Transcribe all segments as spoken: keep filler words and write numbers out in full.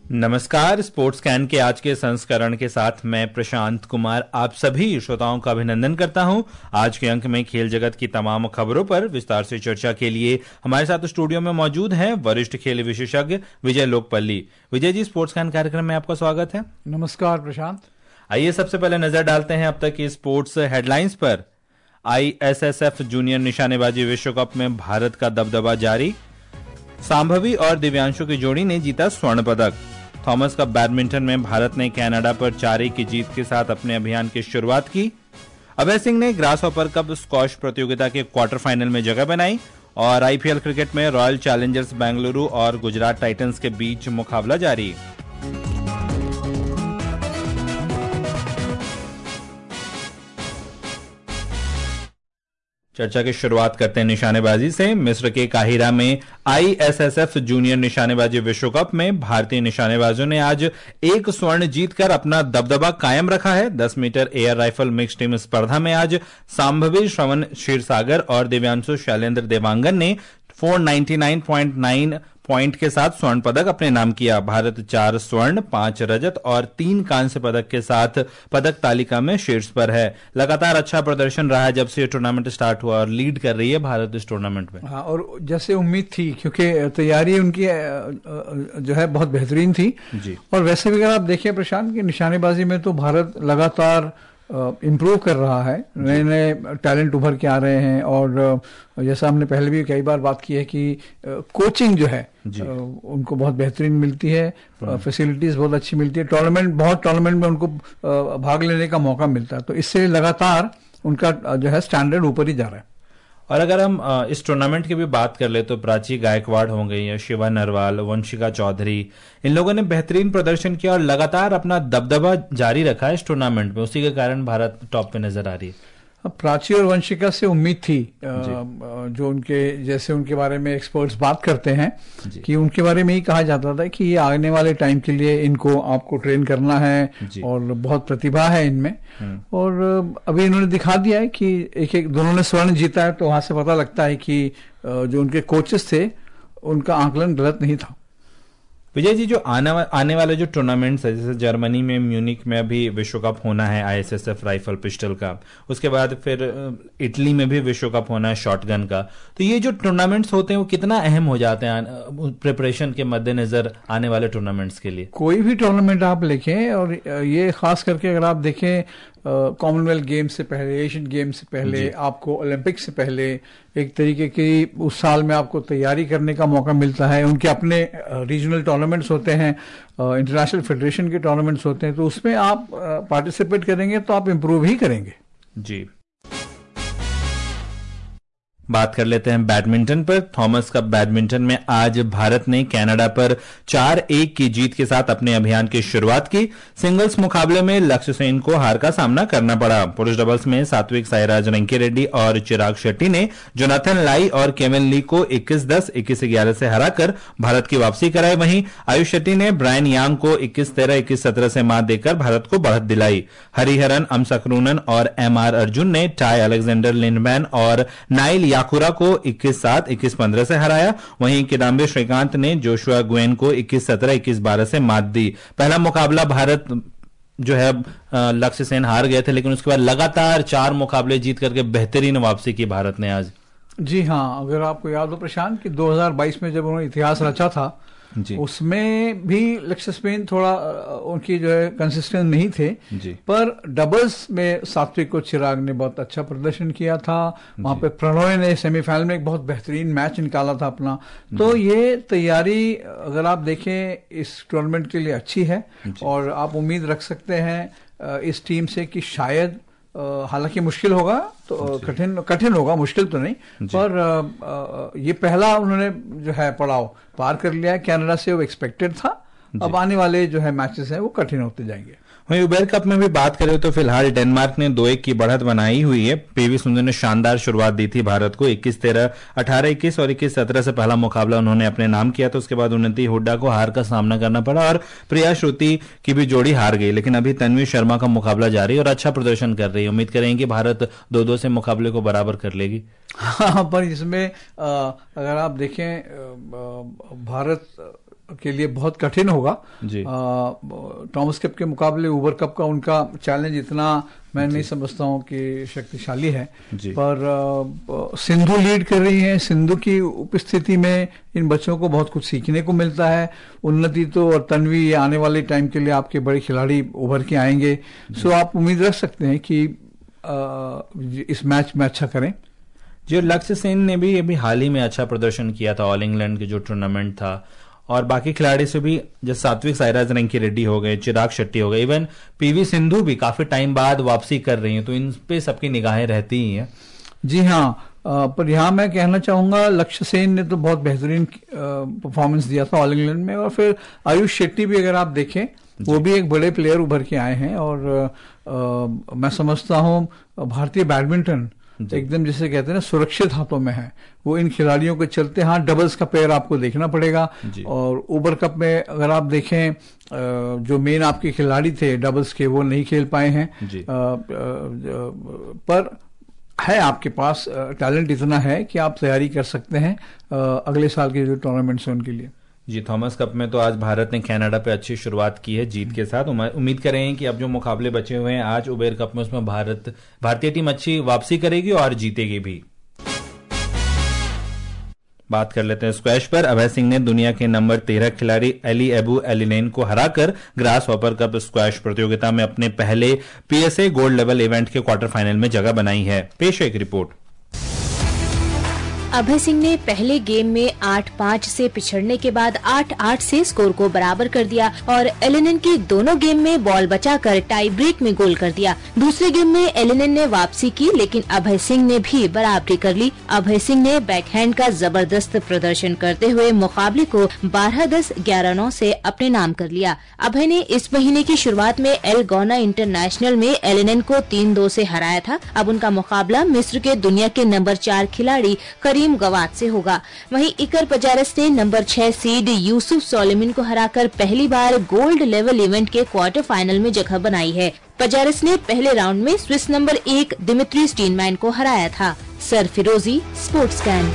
नमस्कार। Sports can के आज के संस्करण के साथ मैं प्रशांत कुमार आप सभी श्रोताओं का अभिनंदन करता हूं। आज के अंक में खेल जगत की तमाम खबरों पर विस्तार से चर्चा के लिए हमारे साथ स्टूडियो में मौजूद हैं वरिष्ठ खेल विशेषज्ञ विजय लोकपल्ली। विजय जी, स्पोर्ट्स कैन कार्यक्रम में आपका स्वागत है। नमस्कार प्रशांत। आइए सबसे पहले नजर डालते हैं अब तक की स्पोर्ट्स हेडलाइंस पर। आईएसएसएफ जूनियर निशानेबाजी विश्व कप में भारत का दबदबा जारी। सांभवी और दिव्यांशु की जोड़ी ने जीता स्वर्ण पदक। थॉमस कप बैडमिंटन में भारत ने कनाडा पर चार एक की जीत के साथ अपने अभियान की शुरुआत की। अभय सिंह ने ग्रासहॉपर कप स्क्वॉश प्रतियोगिता के क्वार्टर फाइनल में जगह बनाई। और आईपीएल क्रिकेट में रॉयल चैलेंजर्स बेंगलुरु और गुजरात टाइटंस के बीच मुकाबला जारी। चर्चा की शुरुआत करते हैं निशानेबाजी से। मिस्र के काहिरा में आईएसएसएफ जूनियर निशानेबाजी विश्व कप में भारतीय निशानेबाजों ने आज एक स्वर्ण जीतकर अपना दबदबा कायम रखा है। दस metre air rifle mix team स्पर्धा में आज सांभवी श्रवण क्षीरसागर और दिव्यांशु शैलेंद्र देवांगन ने चार सौ निन्यानवे पॉइंट नौ पॉइंट के साथ स्वर्ण पदक अपने नाम किया। भारत चार स्वर्ण, पांच रजत और तीन कांस्य पदक के साथ पदक तालिका में शीर्ष पर है। लगातार अच्छा प्रदर्शन रहा है जब से टूर्नामेंट स्टार्ट हुआ और लीड कर रही है भारत इस टूर्नामेंट में। हाँ, और जैसे उम्मीद थी, क्योंकि तैयारी उनकी जो है बहुत बेहतरीन थी जी। और वैसे भी अगर आप देखिए प्रशांत की निशानेबाजी में तो भारत लगातार इम्प्रूव कर रहा है। नए नए टैलेंट उभर के आ रहे हैं और जैसा हमने पहले भी कई बार बात की है कि कोचिंग जो है उनको बहुत बेहतरीन मिलती है, फैसिलिटीज बहुत अच्छी मिलती है, टूर्नामेंट बहुत टूर्नामेंट में उनको भाग लेने का मौका मिलता है, तो इससे लगातार उनका जो है स्टैंडर्ड ऊपर ही जा रहा है। और अगर हम इस टूर्नामेंट की भी बात कर ले तो प्राची गायकवाड़ हो गई है, शिवा नरवाल, वंशिका चौधरी, इन लोगों ने बेहतरीन प्रदर्शन किया और लगातार अपना दबदबा जारी रखा है इस टूर्नामेंट में। उसी के कारण भारत टॉप पे नजर आ रही है। प्राची और वंशिका से उम्मीद थी, जो उनके जैसे उनके बारे में एक्सपर्ट्स बात करते हैं कि उनके बारे में ही कहा जाता था कि ये आने वाले टाइम के लिए इनको आपको ट्रेन करना है और बहुत प्रतिभा है इनमें। और अभी इन्होंने दिखा दिया है कि एक एक दोनों ने स्वर्ण जीता है, तो वहां से पता लगता है कि जो उनके कोचेस थे उनका आकलन गलत नहीं था। विजय जी, जो आने वा, आने वाले जो टूर्नामेंट्स है, जैसे जर्मनी में म्यूनिक में अभी विश्व कप होना है आईएसएसएफ राइफल पिस्टल का, उसके बाद फिर इटली में भी विश्व कप होना है शॉटगन का, तो ये जो टूर्नामेंट्स होते हैं वो कितना अहम हो जाते हैं प्रिपरेशन के मद्देनजर आने वाले टूर्नामेंट्स के लिए? कोई भी टूर्नामेंट आप लिखें, और ये खास करके अगर आप देखें कॉमनवेल्थ गेम से पहले, एशियन गेम से पहले, आपको ओलंपिक से पहले एक तरीके की उस साल में आपको तैयारी करने का मौका मिलता है। उनके अपने रीजनल टूर्नामेंट्स होते हैं, इंटरनेशनल फेडरेशन के टूर्नामेंट्स होते हैं, तो उसमें आप पार्टिसिपेट करेंगे तो आप इम्प्रूव ही करेंगे जी। बात कर लेते हैं बैडमिंटन पर। थॉमस कप बैडमिंटन में आज भारत ने कनाडा पर चार एक की जीत के साथ अपने अभियान की शुरुआत की। सिंगल्स मुकाबले में लक्ष्य सेन को हार का सामना करना पड़ा। पुरुष डबल्स में सात्विक साईराज रंकीरेड्डी और चिराग शेट्टी ने जोनाथन लाई और केविन ली को इक्कीस दस, इक्कीस ग्यारह से हराकर भारत की वापसी कराई। वहीं आयुष शेट्टी ने ब्रायन यांग को इक्कीस तेरह, इक्कीस सत्रह से मात देकर भारत को बढ़त दिलाई। हरिहरन, अमसकरूनन और एम आर अर्जुन ने टाई अलेक्जेंडर लिंडमैन और नाइल याकुरा को इक्कीस सात, इक्कीस पंद्रह से हराया। वहीं किदाम्बी श्रीकांत ने जोशुआ गुएन को इक्कीस सत्रह, इक्कीस बारह से मात दी। पहला मुकाबला भारत जो है लक्ष्य सेन हार गए थे, लेकिन उसके बाद लगातार चार मुकाबले जीत करके बेहतरीन वापसी की भारत ने आज। जी हाँ, अगर आपको याद हो प्रशांत कि दो हज़ार बाईस में जब उन्होंने इतिहास रचा था जी, उसमें भी लक्ष्य सेन थोड़ा उनकी जो है कंसिस्टेंट नहीं थे जी। पर डबल्स में सात्विक और चिराग ने बहुत अच्छा प्रदर्शन किया था। वहां पे प्रणोय ने सेमीफाइनल में एक बहुत बेहतरीन मैच निकाला था अपना। तो ये तैयारी अगर आप देखें इस टूर्नामेंट के लिए अच्छी है और आप उम्मीद रख सकते हैं इस टीम से कि शायद हालांकि मुश्किल होगा, तो कठिन कठिन होगा, मुश्किल तो नहीं, पर आ, आ, ये पहला उन्होंने जो है पड़ाव पार कर लिया है कनाडा से, वो एक्सपेक्टेड था। अब आने वाले जो है मैचेस हैं वो कठिन होते जाएंगे। वहीं उबेर कप में भी बात करें तो फिलहाल डेनमार्क ने दो एक की बढ़त बनाई हुई है। पीवी सिंधु ने शानदार शुरुआत दी थी भारत को, इक्कीस तेरह, अठारह इक्कीस और इक्कीस सत्रह से पहला मुकाबला उन्होंने अपने नाम किया, तो उसके बाद उन्नति हुड्डा को हार का सामना करना पड़ा और प्रिया श्रुति की भी जोड़ी हार गई। लेकिन अभी तन्वी शर्मा का मुकाबला जारी और अच्छा प्रदर्शन कर रही है। उम्मीद करेंगे कि भारत दो दो से मुकाबले को बराबर कर लेगी। हाँ, पर इसमें अगर आप देखें भारत के लिए बहुत कठिन होगा। थॉमस कप के मुकाबले उबर कप का उनका चैलेंज इतना मैं नहीं समझता हूँ कि शक्तिशाली है। पर आ, सिंधु लीड कर रही हैं। सिंधु की उपस्थिति में इन बच्चों को बहुत कुछ सीखने को मिलता है। उन्नति तो और तन्वी आने वाले टाइम के लिए आपके बड़े खिलाड़ी उभर के आएंगे। सो आप उम्मीद रख सकते हैं कि आ, इस मैच में अच्छा करें। जो लक्ष्य सेन ने भी अभी हाल ही में अच्छा प्रदर्शन किया था ऑल इंग्लैंड के जो टूर्नामेंट था, और बाकी खिलाड़ी से भी जैसे सात्विक साईराज रंकी रेड्डी हो गए, चिराग शेट्टी हो गए, इवन पीवी सिंधु भी काफी टाइम बाद वापसी कर रही हैं, तो इन पे सबकी निगाहें रहती ही हैं। जी हाँ, आ, पर यहाँ मैं कहना चाहूंगा लक्ष्य सेन ने तो बहुत बेहतरीन परफॉर्मेंस दिया था ऑल इंग्लैंड में। और फिर आयुष शेट्टी भी अगर आप देखें वो भी एक बड़े प्लेयर उभर के आए हैं। और आ, मैं समझता हूँ भारतीय बैडमिंटन एकदम जिसे कहते हैं ना सुरक्षित हाथों में है। वो इन खिलाड़ियों के चलते, हाँ डबल्स का पेयर आपको देखना पड़ेगा। और उबर कप में अगर आप देखें जो मेन आपके खिलाड़ी थे डबल्स के वो नहीं खेल पाए हैं। आ, आ, पर है आपके पास टैलेंट इतना है कि आप तैयारी कर सकते हैं अगले साल के जो टूर्नामेंट्स हैं उनके लिए। जी, थॉमस कप में तो आज भारत ने कनाडा पे अच्छी शुरुआत की है जीत के साथ। उम्मीद कर रहे हैं कि अब जो मुकाबले बचे हुए हैं आज उबेर कप में उसमें भारत भारतीय टीम अच्छी वापसी करेगी और जीतेगी भी। बात कर लेते हैं स्क्वैश पर। अभय सिंह ने दुनिया के नंबर तेरह खिलाड़ी एली एबू एलिनेन को हराकर ग्रास हॉपर कप स्क्वैश प्रतियोगिता में अपने पहले पीएसए गोल्ड लेवल इवेंट के क्वार्टर फाइनल में जगह बनाई है। पेश है एक रिपोर्ट। अभय सिंह ने पहले गेम में आठ पाँच से पिछड़ने के बाद आठ आठ से स्कोर को बराबर कर दिया और एलिनेन की दोनों गेम में बॉल बचाकर टाई ब्रेक में गोल कर दिया। दूसरे गेम में एलिनेन ने वापसी की लेकिन अभय सिंह ने भी बराबरी कर ली। अभय सिंह ने बैकहैंड का जबरदस्त प्रदर्शन करते हुए मुकाबले को बारह दस ग्यारह नौ से अपने नाम कर लिया। अभय ने इस महीने की शुरुआत में एलगोना इंटरनेशनल में एलिनेन को तीन दो से हराया था। अब उनका मुकाबला मिस्र के दुनिया के नंबर चार खिलाड़ी करीम गवात से होगा। वहीं इकर पजारस ने नंबर छह सीड यूसुफ सोलेमन को हराकर पहली बार गोल्ड लेवल इवेंट के क्वार्टर फाइनल में जगह बनाई है। पजारस ने पहले राउंड में स्विस नंबर एक दिमित्री स्टीनमैन को हराया था। सरफिरोजी, स्पोर्ट्स कैन।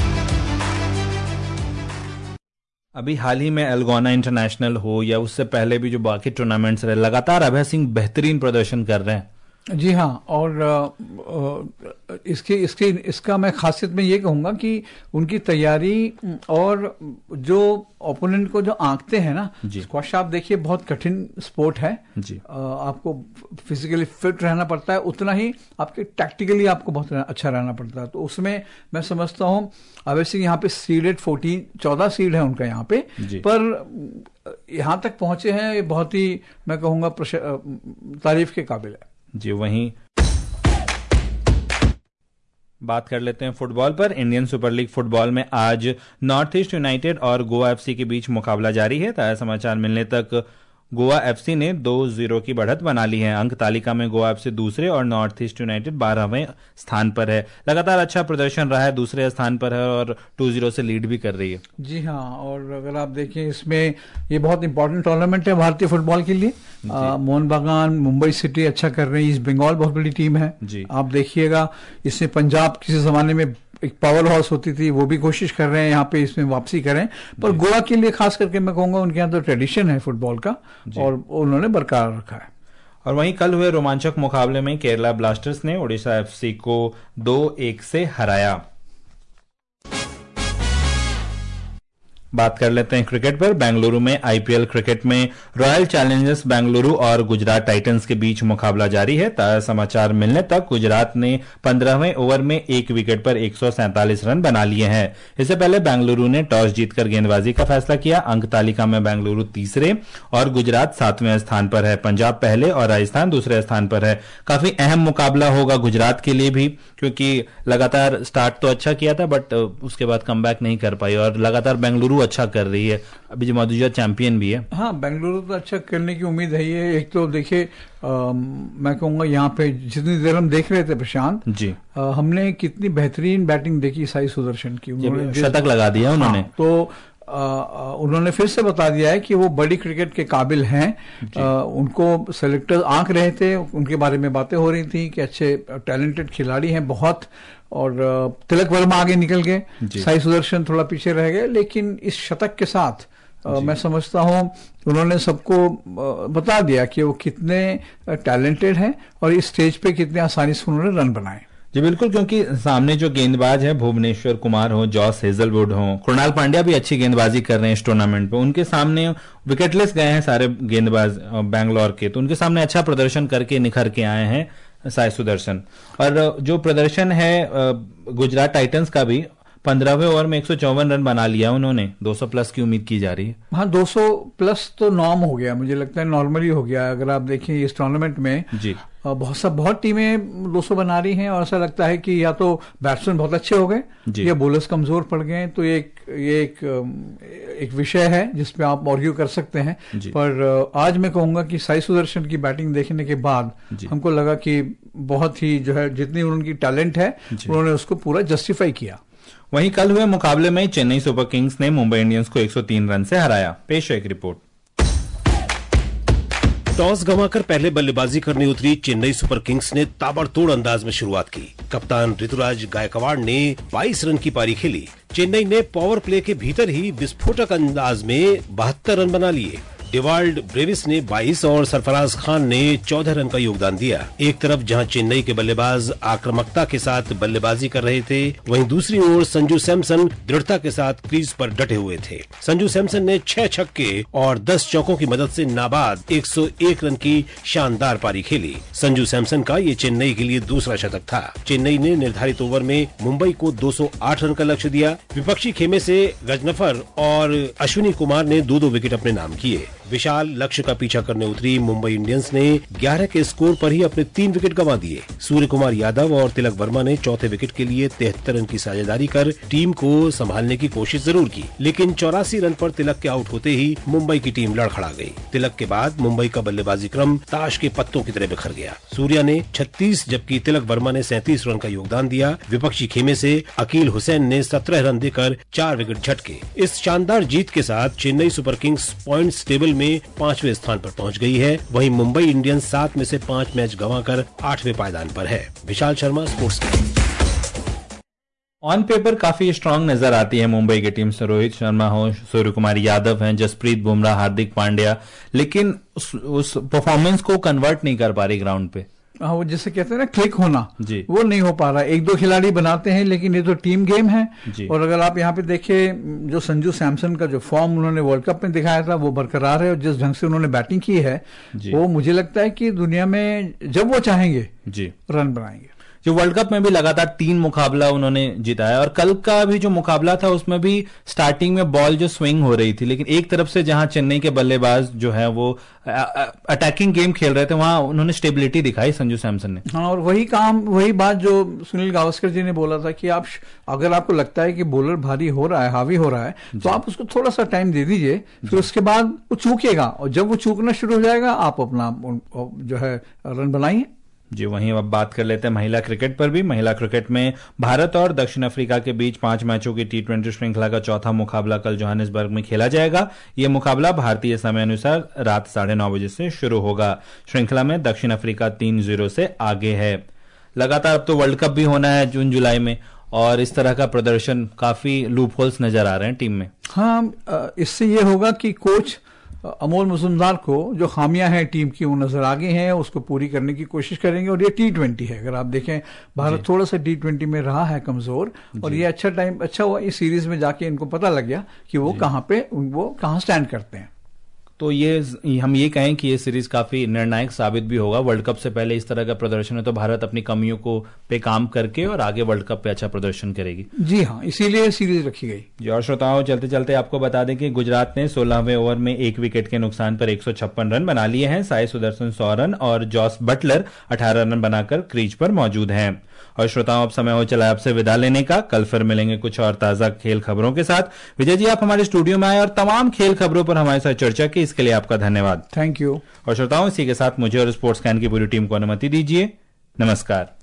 अभी हाल ही में एलगोना इंटरनेशनल हो या उससे पहले भी जो बाकी टूर्नामेंट्स रहे, लगातार अभय सिंह बेहतरीन प्रदर्शन कर रहे हैं। जी हाँ, और इसके इसके इसका मैं खासियत में ये कहूंगा कि उनकी तैयारी और जो ओपोनेंट को जो आंकते हैं ना, स्क्वैश आप देखिए बहुत कठिन स्पोर्ट है जी। आपको फिजिकली फिट रहना पड़ता है, उतना ही आपके टैक्टिकली आपको बहुत अच्छा रहना पड़ता है। तो उसमें मैं समझता हूँ अभय सिंह यहाँ पे सीडेड फोर्टीन चौदह सीड है उनका यहाँ पे, पर यहाँ तक पहुंचे हैं, ये बहुत ही मैं कहूँगा तारीफ के काबिल है जी। वहीं बात कर लेते हैं फुटबॉल पर। इंडियन सुपर लीग फुटबॉल में आज नॉर्थ ईस्ट यूनाइटेड और गोवा एफसी के बीच मुकाबला जारी है। ताजा समाचार मिलने तक गोवा एफसी ने दो जीरो की बढ़त बना ली है। अंक तालिका में गोवा एफसी दूसरे और नॉर्थ ईस्ट यूनाइटेड बारहवें स्थान पर है। लगातार अच्छा प्रदर्शन रहा है, दूसरे स्थान पर है और टू जीरो से लीड भी कर रही है। जी हाँ, और अगर आप देखें इसमें ये बहुत इंपॉर्टेंट टूर्नामेंट है भारतीय फुटबॉल के लिए। मोहन बागान, मुंबई सिटी अच्छा कर रहे हैं, ईस्ट बंगाल बहुत बड़ी टीम है जी। आप देखिएगा इसमें पंजाब किसी जमाने में एक पावर हाउस होती थी, वो भी कोशिश कर रहे हैं यहाँ पे इसमें वापसी करें। पर गोवा के लिए खास करके मैं कहूंगा उनके यहाँ तो ट्रेडिशन है फुटबॉल का और उन्होंने बरकरार रखा है। और वहीं कल हुए रोमांचक मुकाबले में केरला ब्लास्टर्स ने ओडिशा एफसी को दो एक से हराया। बात कर लेते हैं क्रिकेट पर। बेंगलुरु में आईपीएल क्रिकेट में रॉयल चैलेंजर्स बेंगलुरु और गुजरात टाइटंस के बीच मुकाबला जारी है। ताजा समाचार मिलने तक गुजरात ने पंद्रहवें ओवर में एक विकेट पर एक सौ सैंतालीस रन बना लिए हैं। इससे पहले बेंगलुरु ने टॉस जीतकर गेंदबाजी का फैसला किया। अंक तालिका में बेंगलुरु तीसरे और गुजरात सातवें स्थान पर है। पंजाब पहले और राजस्थान दूसरे स्थान पर है। काफी अहम मुकाबला होगा गुजरात के लिए भी, क्योंकि लगातार स्टार्ट तो अच्छा किया था बट उसके बाद कमबैक नहीं कर पाई और लगातार बेंगलुरु अच्छा कर रही है। अभी जो मौजूदा चैंपियन भी है। हाँ, बेंगलुरु तो अच्छा करने की उम्मीद है। ये एक तो देखिए मैं कहूंगा यहाँ पे जितनी देर हम देख रहे थे प्रशांत जी, आ, हमने कितनी बेहतरीन बैटिंग देखी साई सुदर्शन की। उन्होंने शतक लगा दिया उन्होंने। हाँ, तो आ, उन्होंने फिर से बता दिया है कि वो बड़ी क्रिकेट के काबिल हैं। आ, उनको सेलेक्टर आंक रहे थे, उनके बारे में बातें हो रही थी कि अच्छे टैलेंटेड खिलाड़ी हैं बहुत। और तिलक वर्मा आगे निकल गए, साई सुदर्शन थोड़ा पीछे रह गए, लेकिन इस शतक के साथ मैं समझता हूँ उन्होंने सबको बता दिया कि वो कितने टैलेंटेड हैं और इस स्टेज पे कितने आसानी से उन्होंने रन बनाए। जी बिल्कुल, क्योंकि सामने जो गेंदबाज है भुवनेश्वर कुमार हो, जॉस हेजलवुड हो, कृणाल पांड्या भी अच्छी गेंदबाजी कर रहे हैं इस टूर्नामेंट पे, उनके सामने विकेटलेस गए हैं सारे गेंदबाज बैंगलोर के, तो उनके सामने अच्छा प्रदर्शन करके निखर के आए हैं साई सुदर्शन। और जो प्रदर्शन है गुजरात टाइटंस का भी, पंद्रहवें ओवर में एक सौ चौवन रन बना लिया उन्होंने, दो सौ प्लस की उम्मीद की जा रही है। हाँ, दो सौ प्लस तो नॉर्म हो गया, मुझे लगता है नॉर्मली हो गया। अगर आप देखें इस टूर्नामेंट में जी बहुत सब बहुत टीमें दो सौ बना रही हैं और ऐसा लगता है कि या तो बैट्समैन बहुत अच्छे हो गए या बॉलर्स कमजोर पड़ गए। तो ये एक ये एक एक विषय है जिसपे आप आर्ग्यू कर सकते हैं, पर आज मैं कहूंगा कि साई सुदर्शन की बैटिंग देखने के बाद हमको लगा कि बहुत ही जो है जितनी उनकी टैलेंट है उन्होंने उसको पूरा जस्टिफाई किया। वहीं कल हुए मुकाबले में चेन्नई सुपर किंग्स ने मुंबई इंडियंस को एक सौ तीन रन से हराया। पेश है एक रिपोर्ट। टॉस गंवाकर पहले बल्लेबाजी करने उतरी चेन्नई सुपर किंग्स ने ताबड़तोड़ अंदाज में शुरुआत की। कप्तान ऋतुराज गायकवाड़ ने बाईस रन की पारी खेली। चेन्नई ने पावर प्ले के भीतर ही विस्फोटक अंदाज में बहत्तर रन बना लिए। डिवाल्ड ब्रेविस ने बाईस और सरफराज खान ने चौदह रन का योगदान दिया। एक तरफ जहां चेन्नई के बल्लेबाज आक्रामकता के साथ बल्लेबाजी कर रहे थे, वहीं दूसरी ओर संजू सैमसन दृढ़ता के साथ क्रीज पर डटे हुए थे। संजू सैमसन ने छह छक्के और दस चौकों की मदद से नाबाद एक सौ एक रन की शानदार पारी खेली। संजू सैमसन का ये चेन्नई के लिए दूसरा शतक था। चेन्नई ने निर्धारित ओवर में मुंबई को दो सौ आठ रन का लक्ष्य दिया। विपक्षी खेमे से गजनफर और अश्विनी कुमार ने दो दो विकेट अपने नाम किए। विशाल लक्ष्य का पीछा करने उतरी मुंबई इंडियंस ने ग्यारह के स्कोर पर ही अपने तीन विकेट गंवा दिए। सूर्य कुमार यादव और तिलक वर्मा ने चौथे विकेट के लिए तिहत्तर रन की साझेदारी कर टीम को संभालने की कोशिश जरूर की, लेकिन चौरासी रन पर तिलक के आउट होते ही मुंबई की टीम लड़खड़ा गई। तिलक के बाद मुंबई का बल्लेबाजी क्रम ताश के पत्तों की तरह बिखर गया। सूर्या ने छत्तीस जबकि तिलक वर्मा ने सैंतीस रन का योगदान दिया। विपक्षी खेमे से अकील हुसैन ने सत्रह रन देकर चार विकेट झटके। इस शानदार जीत के साथ Chennai super kings points table में पांचवें स्थान पर पहुंच गई है। वहीं मुंबई इंडियंस सात में से पांच मैच गंवाकर आठवें पायदान पर है। Vishal Sharma, sports desk. On paper काफी स्ट्रांग नजर आती है मुंबई की टीम से। रोहित शर्मा हो, सूर्य कुमार यादव हैं, जसप्रीत बुमराह, हार्दिक पांड्या, लेकिन उस, उस परफॉर्मेंस को कन्वर्ट नहीं कर पा रही ग्राउंड पे। हाँ, वो जिसे कहते हैं ना क्लिक होना, जी वो नहीं हो पा रहा। एक दो खिलाड़ी बनाते हैं लेकिन ये तो टीम गेम है। और अगर आप यहाँ पे देखें जो संजू सैमसन का जो फॉर्म उन्होंने वर्ल्ड कप में दिखाया था वो बरकरार है, और जिस ढंग से उन्होंने बैटिंग की है वो मुझे लगता है कि दुनिया में जब वो चाहेंगे जी रन बनाएंगे। जो वर्ल्ड कप में भी लगातार तीन मुकाबला उन्होंने जिताया, और कल का भी जो मुकाबला था उसमें भी स्टार्टिंग में बॉल जो स्विंग हो रही थी, लेकिन एक तरफ से जहां चेन्नई के बल्लेबाज जो है वो अटैकिंग गेम खेल रहे थे वहां उन्होंने स्टेबिलिटी दिखाई संजू सैमसन ने। हाँ, और वही काम वही बात जो सुनील गावस्कर जी ने बोला था कि आप अगर आपको लगता है कि बॉलर भारी हो रहा है, हावी हो रहा है, तो आप उसको थोड़ा सा टाइम दे दीजिए, फिर उसके बाद वो चूकेगा, और जब वो चूकना शुरू हो जाएगा आप अपना जो है रन बनाइए। जी, वहीं अब बात कर लेते हैं महिला क्रिकेट पर भी। महिला क्रिकेट में भारत और दक्षिण अफ्रीका के बीच पांच मैचों की टी ट्वेंटी श्रृंखला का चौथा मुकाबला कल जोहानिसबर्ग में खेला जाएगा। यह मुकाबला भारतीय समय अनुसार रात साढ़े नौ बजे से शुरू होगा। श्रृंखला में दक्षिण अफ्रीका तीन जीरो से आगे है। लगातार अब तो वर्ल्ड कप भी होना है जून जुलाई में, और इस तरह का प्रदर्शन काफी लूप होल्स नजर आ रहे हैं टीम में। हाँ, इससे ये होगा कि कोच अमोल मजुमदार को जो खामियां हैं टीम की वो नजर आगे हैं, उसको पूरी करने की कोशिश करेंगे। और ये टी ट्वेंटी है, अगर आप देखें भारत थोड़ा सा टी ट्वेंटी में रहा है कमजोर, और ये अच्छा टाइम अच्छा हुआ इस सीरीज में जाके इनको पता लग गया कि वो कहां पे वो कहां स्टैंड करते हैं। तो ये हम ये कहें कि ये सीरीज काफी निर्णायक साबित भी होगा। वर्ल्ड कप से पहले इस तरह का प्रदर्शन है तो भारत अपनी कमियों को पे काम करके और आगे वर्ल्ड कप पे अच्छा प्रदर्शन करेगी। जी हाँ, इसीलिए सीरीज रखी गई। जी, और श्रोताओं चलते चलते आपको बता दें कि गुजरात ने सोलहवें ओवर में एक विकेट के नुकसान पर एक सौ छप्पन रन बना लिए हैं। साई सुदर्शन सौ रन और जॉस बटलर अठारह रन बनाकर क्रीज पर मौजूद हैं। और श्रोताओं अब समय हो चला आपसे विदा लेने का। कल फिर मिलेंगे कुछ और ताजा खेल खबरों के साथ। विजय जी, आप हमारे स्टूडियो में आए और तमाम खेल खबरों पर हमारे साथ चर्चा की, इसके लिए आपका धन्यवाद। Thank you. और श्रोताओं इसी के साथ मुझे और स्पोर्ट्स कैन की पूरी टीम को अनुमति दीजिए। नमस्कार।